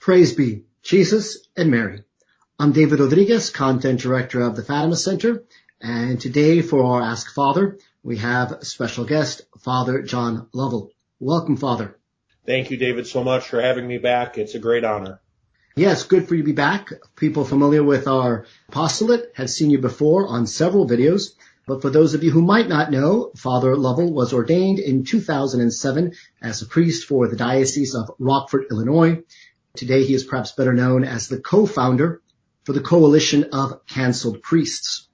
Praise be Jesus and Mary. I'm David Rodriguez, Content Director of the Fatima Center, and today for our Ask Father, we have a special guest, Father John Lovell. Welcome, Father. Thank you, David, so much for having me back. It's a great honor. Yes, good for you to be back. People familiar with our apostolate have seen you before on several videos, but for those of you who might not know, Father Lovell was ordained in 2007 as a priest for the Diocese of Rockford, Illinois. Today he is perhaps better known as the co-founder for the Coalition of Canceled Priests.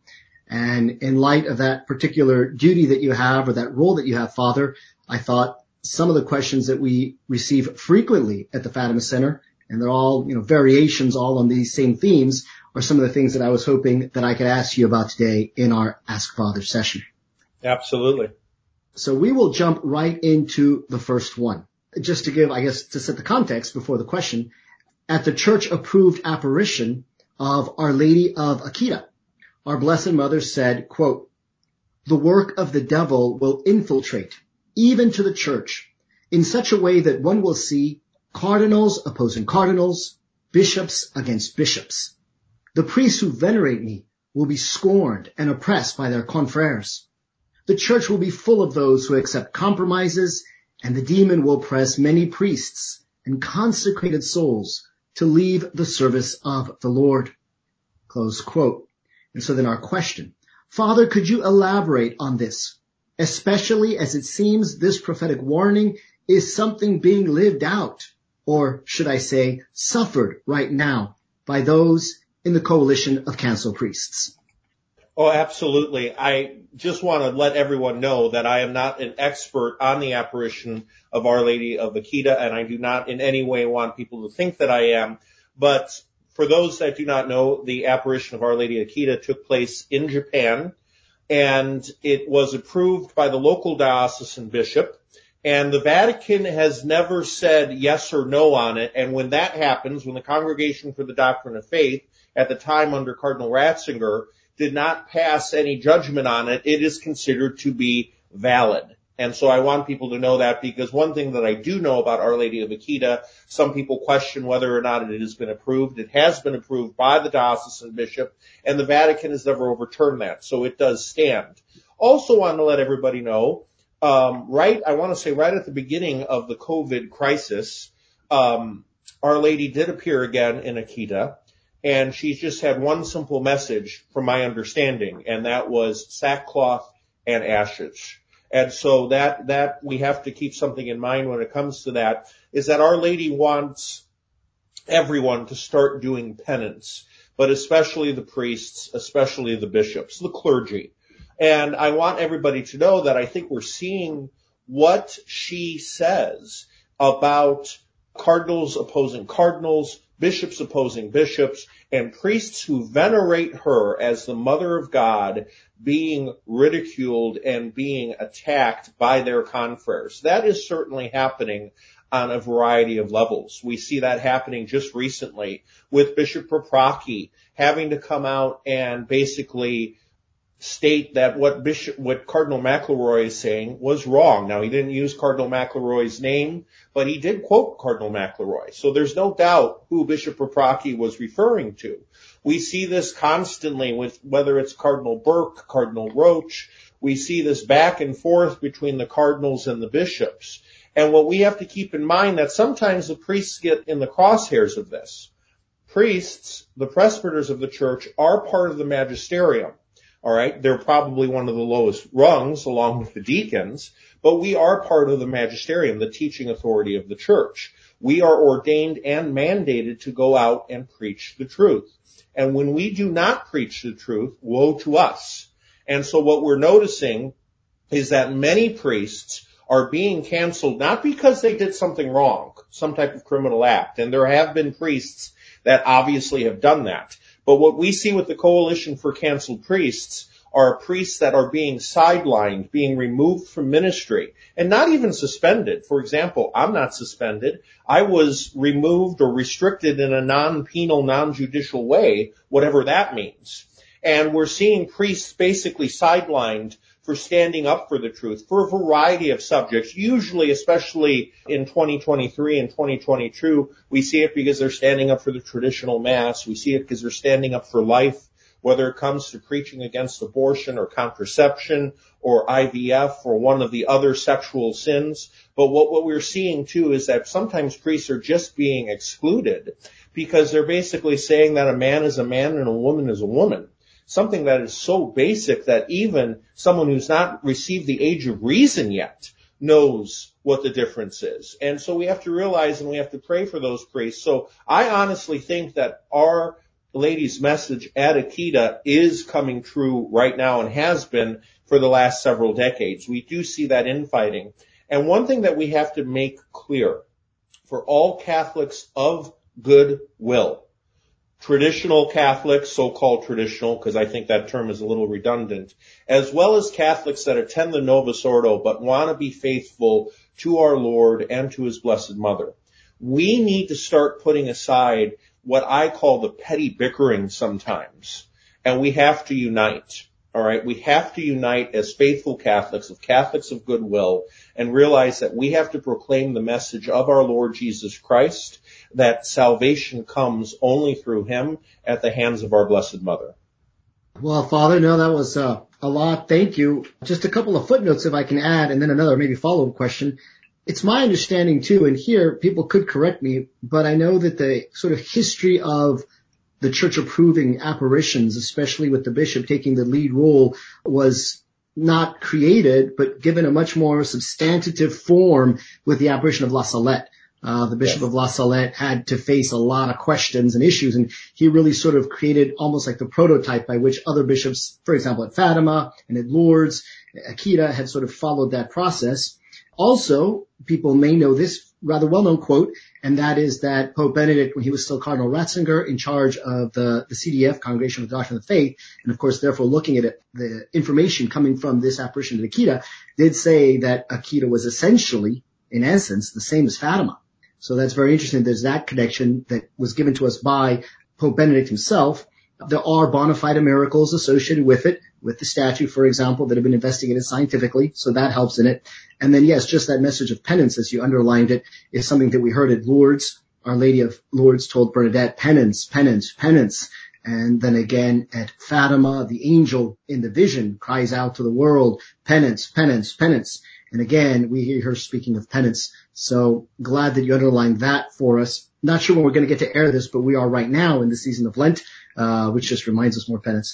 And in light of that particular duty that you have, or that role that you have, Father, I thought some of the questions that we receive frequently at the Fatima Center, and they're all, variations all on these same themes, are some of the things that I was hoping that I could ask you about today in our Ask Father session. Absolutely. So we will jump right into the first one. Just to give, to set the context before the question, at the church-approved apparition of Our Lady of Akita, our Blessed Mother said, quote, "The work of the devil will infiltrate, even to the church, in such a way that one will see cardinals opposing cardinals, bishops against bishops. The priests who venerate me will be scorned and oppressed by their confreres. The church will be full of those who accept compromises, and the demon will press many priests and consecrated souls to leave the service of the Lord." Close quote. And so then our question, Father, could you elaborate on this, especially as it seems this prophetic warning is something being lived out, or should I say suffered right now by those in the Coalition of Canceled Priests? Oh, absolutely. I just want to let everyone know that I am not an expert on the apparition of Our Lady of Akita, and I do not in any way want people to think that I am. But for those that do not know, the apparition of Our Lady of Akita took place in Japan, and it was approved by the local diocesan bishop. And the Vatican has never said yes or no on it. And when that happens, when the Congregation for the Doctrine of Faith, at the time under Cardinal Ratzinger, did not pass any judgment on it, it is considered to be valid. And so I want people to know that, because one thing that I do know about Our Lady of Akita, some people question whether or not it has been approved. It has been approved by the diocesan bishop, and the Vatican has never overturned that. So it does stand. Also want to let everybody know, right at the beginning of the COVID crisis, Our Lady did appear again in Akita. And she's just had one simple message from my understanding, and that was sackcloth and ashes. And so that we have to keep something in mind when it comes to that, is that Our Lady wants everyone to start doing penance, but especially the priests, especially the bishops, the clergy. And I want everybody to know that I think we're seeing what she says about cardinals opposing cardinals, bishops opposing bishops, and priests who venerate her as the Mother of God being ridiculed and being attacked by their confreres. That is certainly happening on a variety of levels. We see that happening just recently with Bishop Paprocki having to come out and basically state that what Cardinal McElroy is saying was wrong. Now, he didn't use Cardinal McElroy's name, but he did quote Cardinal McElroy. So there's no doubt who Bishop Paprocki was referring to. We see this constantly with whether it's Cardinal Burke, Cardinal Roach. We see this back and forth between the cardinals and the bishops. And what we have to keep in mind that sometimes the priests get in the crosshairs of this. Priests, the presbyters of the church, are part of the magisterium. All right, they're probably one of the lowest rungs along with the deacons, but we are part of the magisterium, the teaching authority of the church. We are ordained and mandated to go out and preach the truth. And when we do not preach the truth, woe to us. And so what we're noticing is that many priests are being canceled, not because they did something wrong, some type of criminal act, and there have been priests that obviously have done that. But what we see with the Coalition for Canceled Priests are priests that are being sidelined, being removed from ministry, and not even suspended. For example, I'm not suspended. I was removed or restricted in a non-penal, non-judicial way, whatever that means. And we're seeing priests basically sidelined for standing up for the truth for a variety of subjects. Usually, especially in 2023 and 2022, we see it because they're standing up for the traditional Mass. We see it because they're standing up for life, whether it comes to preaching against abortion or contraception or IVF or one of the other sexual sins. But what we're seeing too is that sometimes priests are just being excluded because they're basically saying that a man is a man and a woman is a woman. Something that is so basic that even someone who's not received the age of reason yet knows what the difference is. And so we have to realize and we have to pray for those priests. So I honestly think that Our Lady's message at Akita is coming true right now and has been for the last several decades. We do see that infighting. And one thing that we have to make clear for all Catholics of good will, traditional Catholics, so-called traditional, because I think that term is a little redundant, as well as Catholics that attend the Novus Ordo but want to be faithful to our Lord and to His Blessed Mother. We need to start putting aside what I call the petty bickering sometimes, and we have to unite. All right, we have to unite as faithful Catholics, of Catholics of goodwill, and realize that we have to proclaim the message of our Lord Jesus Christ, that salvation comes only through Him at the hands of our Blessed Mother. Well, Father, no, that was a lot. Thank you. Just a couple of footnotes if I can add, and then another maybe follow-up question. It's my understanding too, and here people could correct me, but I know that the sort of history of the church approving apparitions, especially with the bishop taking the lead role, was not created, but given a much more substantive form with the apparition of La Salette. The Bishop of La Salette had to face a lot of questions and issues, and he really sort of created almost like the prototype by which other bishops, for example, at Fatima and at Lourdes, Akita, had sort of followed that process. Also, people may know this rather well-known quote, and that is that Pope Benedict, when he was still Cardinal Ratzinger, in charge of the CDF, Congregation of the Doctrine of the Faith, and of course, therefore, looking at it, the information coming from this apparition at Akita, did say that Akita was essentially, in essence, the same as Fatima. So that's very interesting. There's that connection that was given to us by Pope Benedict himself. There are bona fide miracles associated with it, with the statue, for example, that have been investigated scientifically. So that helps in it. And then, yes, just that message of penance, as you underlined it, is something that we heard at Lourdes. Our Lady of Lourdes told Bernadette, penance, penance, penance. And then again at Fatima, the angel in the vision cries out to the world, penance, penance, penance. And again, we hear her speaking of penance. So glad that you underlined that for us. Not sure when we're going to get to air this, but we are right now in the season of Lent, which just reminds us more penance.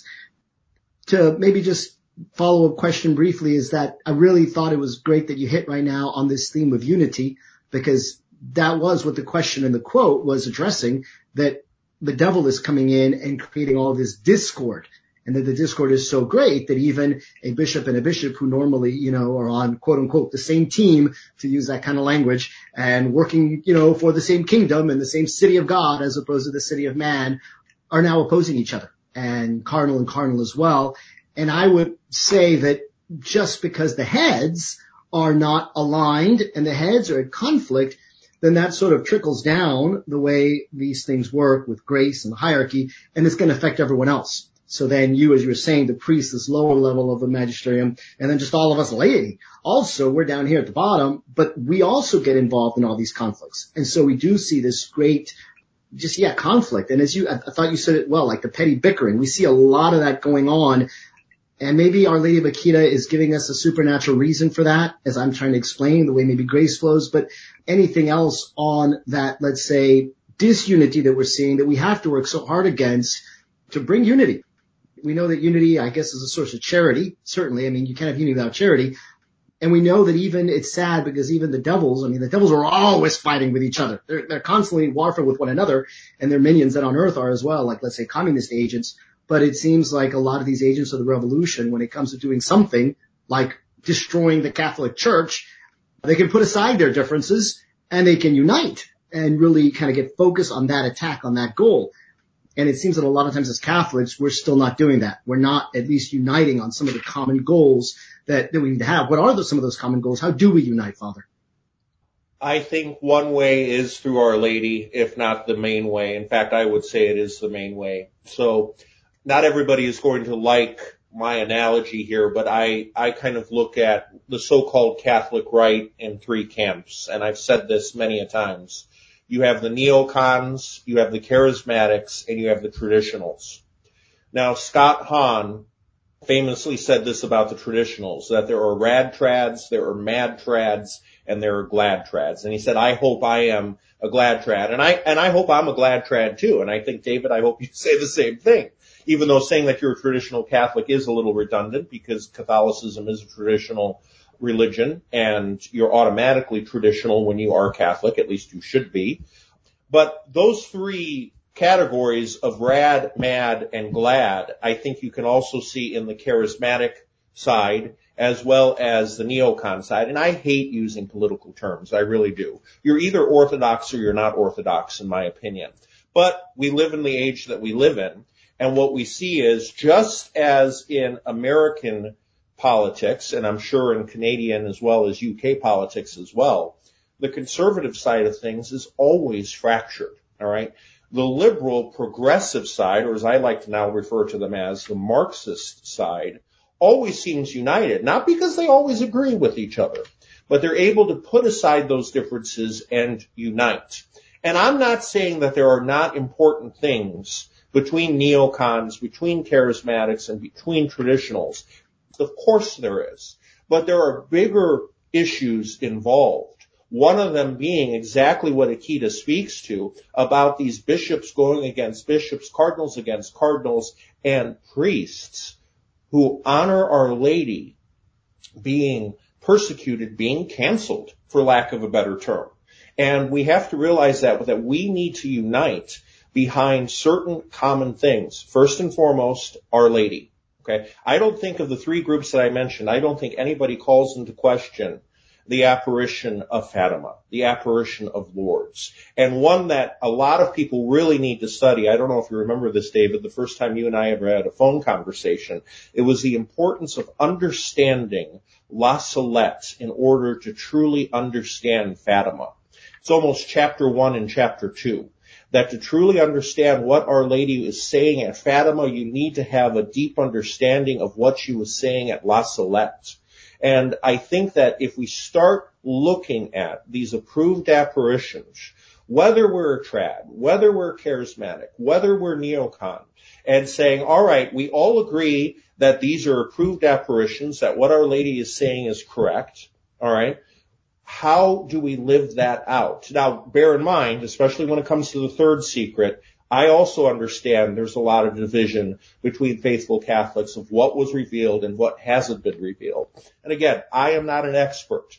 To maybe just follow up question briefly is that I really thought it was great that you hit right now on this theme of unity, because that was what the question in the quote was addressing, that the devil is coming in and creating all this discord. And that the discord is so great that even a bishop and a bishop who normally, are on quote unquote the same team, to use that kind of language, and working, for the same kingdom and the same city of God as opposed to the city of man, are now opposing each other, and cardinal as well. And I would say that just because the heads are not aligned and the heads are at conflict, then that sort of trickles down the way these things work with grace and hierarchy, and it's going to affect everyone else. So then you, as you were saying, the priest, this lower level of the magisterium, and then just all of us laity. Also, we're down here at the bottom, but we also get involved in all these conflicts. And so we do see this great, conflict. And I thought you said it well, like the petty bickering. We see a lot of that going on. And maybe Our Lady of Akita is giving us a supernatural reason for that, as I'm trying to explain, the way maybe grace flows. But anything else on that, let's say, disunity that we're seeing that we have to work so hard against to bring unity? We know that unity, I guess, is a source of charity. Certainly. I mean, you can't have unity without charity. And we know that even it's sad because even the devils are always fighting with each other. They're constantly warfare with one another, and their minions that on earth are as well, like, let's say, communist agents. But it seems like a lot of these agents of the revolution, when it comes to doing something like destroying the Catholic Church, they can put aside their differences and they can unite and really kind of get focused on that attack, on that goal. And it seems that a lot of times as Catholics, we're still not doing that. We're not at least uniting on some of the common goals that we need to have. What are some of those common goals? How do we unite, Father? I think one way is through Our Lady, if not the main way. In fact, I would say it is the main way. So not everybody is going to like my analogy here, but I kind of look at the so-called Catholic right in three camps, and I've said this many a times. You have the neocons, you have the charismatics, and you have the traditionals. Now, Scott Hahn famously said this about the traditionals, that there are rad trads, there are mad trads, and there are glad trads. And he said, I hope I am a glad trad. And I hope I'm a glad trad too. And I think, David, I hope you say the same thing. Even though saying that you're a traditional Catholic is a little redundant, because Catholicism is a traditional religion and you're automatically traditional when you are Catholic, at least you should be. But those three categories of rad, mad, and glad, I think you can also see in the charismatic side as well as the neocon side. And I hate using political terms. I really do. You're either orthodox or you're not orthodox, in my opinion. But we live in the age that we live in. And what we see is, just as in American politics, and I'm sure in Canadian as well as UK politics as well, the conservative side of things is always fractured. All right. The liberal progressive side, or as I like to now refer to them as the Marxist side, always seems united, not because they always agree with each other, but they're able to put aside those differences and unite. And I'm not saying that there are not important things between neocons, between charismatics, and between traditionals. Of course there is. But there are bigger issues involved. One of them being exactly what Akita speaks to about these bishops going against bishops, cardinals against cardinals, and priests who honor Our Lady being persecuted, being canceled, for lack of a better term. And we have to realize that we need to unite behind certain common things. First and foremost, Our Lady. Okay. I don't think of the three groups that I mentioned, I don't think anybody calls into question the apparition of Fatima, the apparition of Lourdes, and one that a lot of people really need to study. I don't know if you remember this, David, the first time you and I ever had a phone conversation. It was the importance of understanding La Salette in order to truly understand Fatima. It's almost chapter 1 and chapter 2. That to truly understand what Our Lady is saying at Fatima, you need to have a deep understanding of what she was saying at La Salette. And I think that if we start looking at these approved apparitions, whether we're a trad, whether we're charismatic, whether we're neocon, and saying, all right, we all agree that these are approved apparitions, that what Our Lady is saying is correct, all right, how do we live that out? Now, bear in mind, especially when it comes to the third secret, I also understand there's a lot of division between faithful Catholics of what was revealed and what hasn't been revealed. And again, I am not an expert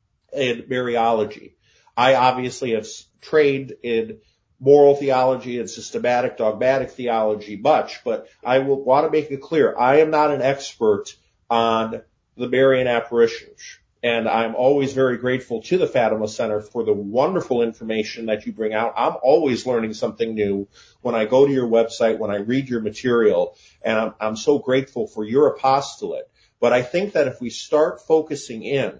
in Mariology. I obviously have trained in moral theology and systematic dogmatic theology much, but I will want to make it clear, I am not an expert on the Marian apparitions. And I'm always very grateful to the Fatima Center for the wonderful information that you bring out. I'm always learning something new when I go to your website, when I read your material, and I'm so grateful for your apostolate. But I think that if we start focusing in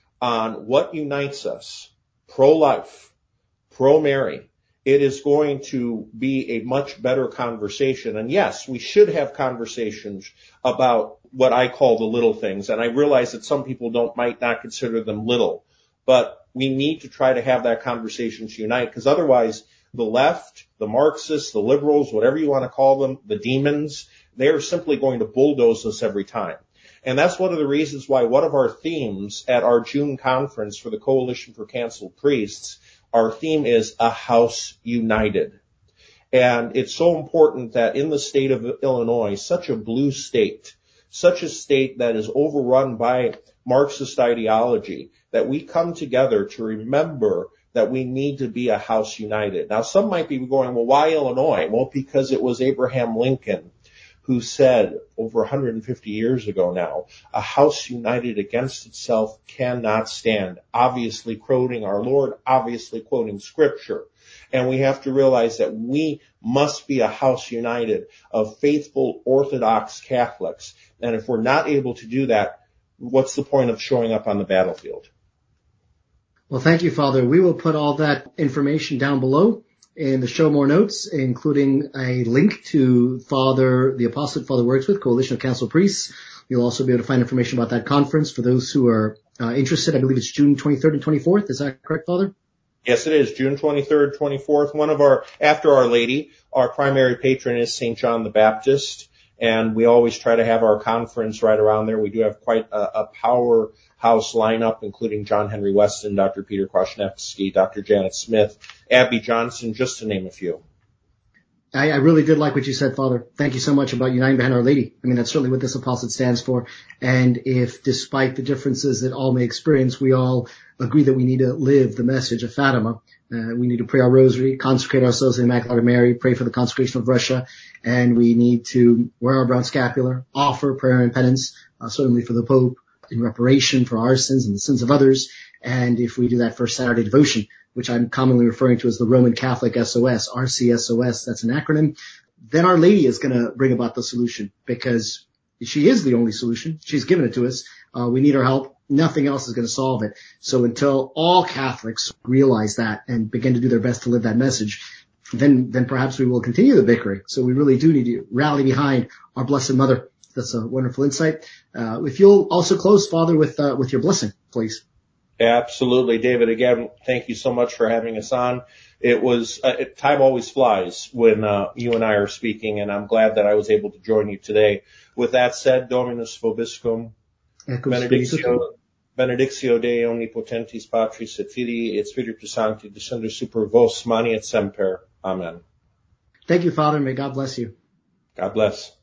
on what unites us, pro-life, pro-Mary, it is going to be a much better conversation. And yes, we should have conversations about what I call the little things. And I realize that some people might not consider them little, but we need to try to have that conversation to unite, because otherwise the left, the Marxists, the liberals, whatever you want to call them, the demons, they are simply going to bulldoze us every time. And that's one of the reasons why one of our themes at our June conference for the Coalition for Canceled Priests, our theme is A House United. And it's so important that in the state of Illinois, such a blue state, such a state that is overrun by Marxist ideology, that we come together to remember that we need to be a house united. Now, some might be going, well, why Illinois? Well, because it was Abraham Lincoln who said over 150 years ago now, a house united against itself cannot stand. Obviously quoting our Lord, obviously quoting Scripture. And we have to realize that we must be a house united of faithful Orthodox Catholics. And if we're not able to do that, what's the point of showing up on the battlefield? Well, thank you, Father. We will put all that information down below in the show more notes, including a link to the Apostolate Father works with, Coalition of Council Priests. You'll also be able to find information about that conference for those who are interested. I believe it's June 23rd and 24th. Is that correct, Father? Yes, it is. June 23rd, 24th. After Our Lady, our primary patron is St. John the Baptist, and we always try to have our conference right around there. We do have quite a powerhouse lineup, including John Henry Weston, Dr. Peter Kwasniewski, Dr. Janet Smith, Abby Johnson, just to name a few. I really did like what you said, Father. Thank you so much about uniting behind Our Lady. I mean, that's certainly what this apostolate stands for. And if, despite the differences that all may experience, we all agree that we need to live the message of Fatima, we need to pray our rosary, consecrate ourselves to the Immaculate Heart of Mary, pray for the consecration of Russia, and we need to wear our brown scapular, offer prayer and penance, certainly for the Pope, in reparation for our sins and the sins of others. And if we do that first Saturday devotion, which I'm commonly referring to as the Roman Catholic SOS, RCSOS, that's an acronym, then Our Lady is going to bring about the solution, because she is the only solution. She's given it to us. We need her help. Nothing else is going to solve it. So until all Catholics realize that and begin to do their best to live that message, then perhaps we will continue the bickering. So we really do need to rally behind our Blessed Mother. That's a wonderful insight. If you'll also close, Father, with your blessing, please. Absolutely, David. Again, thank you so much for having us on. It was time always flies when you and I are speaking, and I'm glad that I was able to join you today. With that said, Dominus vobiscum, benedictio Dei omnipotentis Patris et Filii et Spiritus Sancti descender super vos mani et semper. Amen. Thank you, Father. May God bless you. God bless.